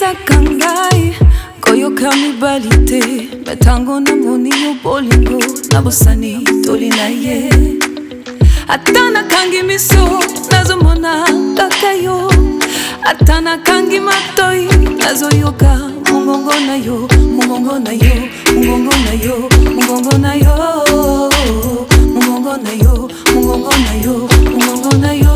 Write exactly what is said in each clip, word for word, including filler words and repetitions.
Sakangai koyo kamibalité metango na moni yo bolingo na bosani tolina ye atana kangi miso nazomona kakayo atana kangi matoi nazoyoka mungongo na yo mungongo na yo mungongo na yo mungongo na yo mungongo na yo mungongo na yo mungongo na yo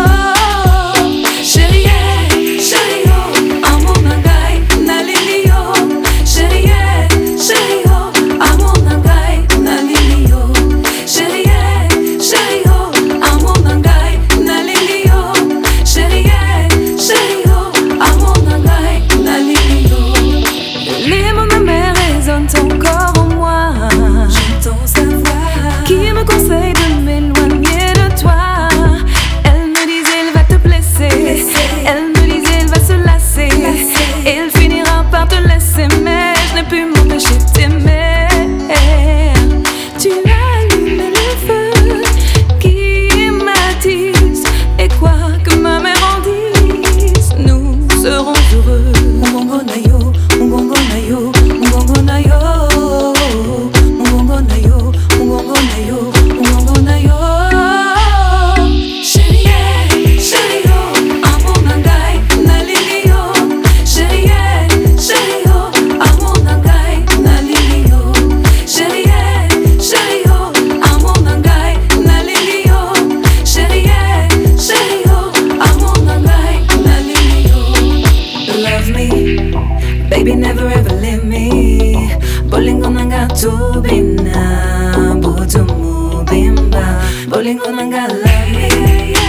chérie chérie yo amour nangai nalili yo chérie chérie yo amour nangai nalili yo chérie chérie yo amour nangai nalili yo chérie chérie yo amour nangai nalili yo les mots de ma mère résonnent encore en moi. J'entends sa voix qui me conseille de m'éloigner de toi. Elle me disait elle va te blesser, elle me disait elle va se lasser, et elle finira par te laisser, mais je n'ai pu m'empêcher de t'aimer. Tu as allumé le feu qui m'attise, et quoi que ma mère en dise, nous serons heureux. Mungongo na yo, mungongo na yo, mungongo na yo, mungongo na yo, mungongo na yo, mungongo na yo. Chérie, chérie yo, amour nangai nalili yo. Chérie, chérie yo, amour nangai nalili yo. Chérie, chérie yo, amour nangai nalili yo. Chérie, chérie yo, amour nangai nalili yo. Love me, baby, never ever leave me. Bolingo nanga tubina, butu mubimba. Bolingo nanga love me.